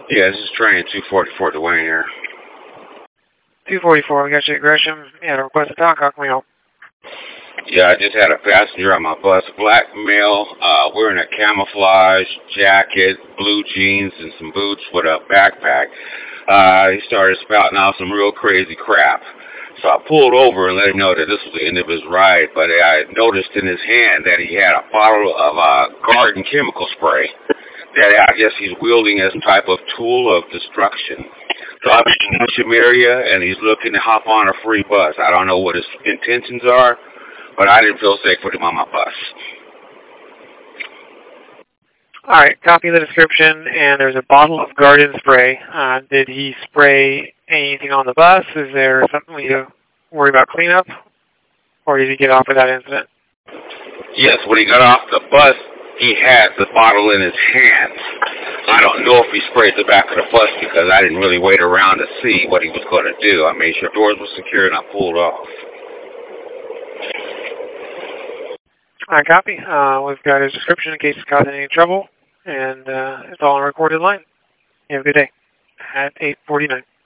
Yeah, this is train 244 Dwayne here. 244, we got you at Gresham. Yeah, request to talk. How can we help? Yeah, I just had a passenger on my bus, black male, wearing a camouflage jacket, blue jeans, and some boots with a backpack. He started spouting out some real crazy crap. So I pulled over and let him know that this was the end of his ride, but I noticed in his hand that he had a bottle of garden chemical spray that I guess he's wielding as some type of tool of destruction. So I'm in the Newsham area, and he's looking to hop on a free bus. I don't know what his intentions are, but I didn't feel safe with him on my bus. All right, copy the description, and there's a bottle of garden spray. Did he spray anything on the bus? Is there something we need to worry about cleanup? Or did he get off with that incident? Yes, when he got off the bus, he had the bottle in his hands. I don't know if he sprayed the back of the bus because I didn't really wait around to see what he was going to do. I made sure doors were secure and I pulled off. All right, copy. We've got his description in case it's causing any trouble, and it's all on a recorded line. You have a good day. At 8:49.